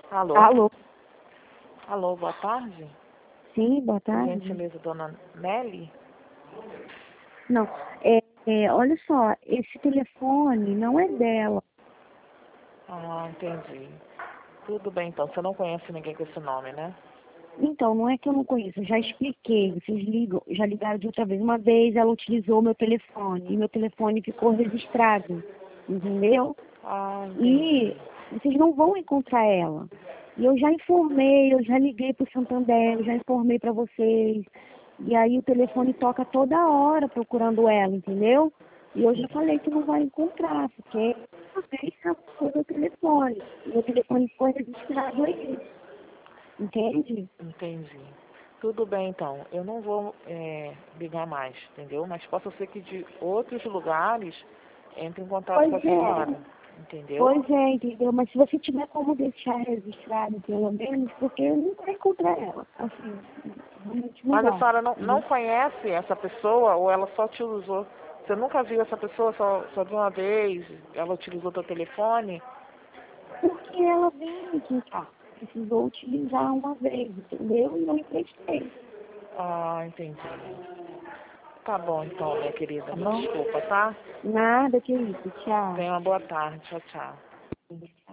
Alô? Alô? Alô, boa tarde. Sim, boa Por tarde. gentileza, dona Nelly? Não, olha só, esse telefone não é dela. Ah, entendi. Tudo bem, então. Você não conhece ninguém com esse nome, né? Então, não é que eu não conheço, eu já expliquei. Vocês ligam, já ligaram de outra vez. Uma vez ela utilizou meu telefone e meu telefone ficou registrado, entendeu? Ah, E entendi. vocês não vão encontrar ela. E eu já informei, eu já liguei para o Santander, eu já informei para vocês. E aí o telefone toca toda hora procurando ela, entendeu? E eu já falei que não vai encontrar, porque uma vez acabou meu telefone. E meu telefone foi registrado aí. Entende? Entendi. Tudo bem, então. Eu não vou ligar mais, entendeu? Mas possa ser que de outros lugares entre em contato com a senhora, entendeu? Entendeu? Mas se você tiver como deixar registrado, pelo menos, porque eu não vou encontrar ela. Assim, realmente não Mas a vai. senhora não Entendeu? conhece essa pessoa ou ela só te usou? Você nunca viu essa pessoa só de uma vez? Ela utilizou teu telefone? Porque ela veio aqui em casa. Precisou utilizar uma vez, entendeu? E eu emprestei. Ah, entendi. Tá bom então, minha querida. Tá Me bom? desculpa, tá? Nada que isso. Tchau. Tenha uma boa tarde. Tchau, tchau.